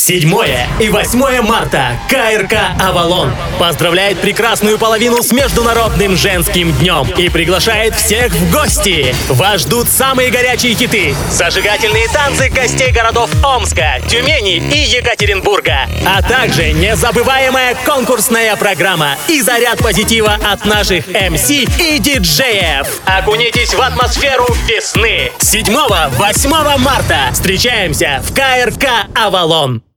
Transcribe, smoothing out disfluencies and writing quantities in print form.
7 и 8 марта КРК «Авалон» поздравляет прекрасную половину с Международным женским днем и приглашает всех в гости. Вас ждут самые горячие хиты, зажигательные танцы гостей городов Омска, Тюмени и Екатеринбурга, а также незабываемая конкурсная программа и заряд позитива от наших МС и диджеев. Окунитесь в атмосферу весны. 7-8 марта встречаемся в КРК «Авалон».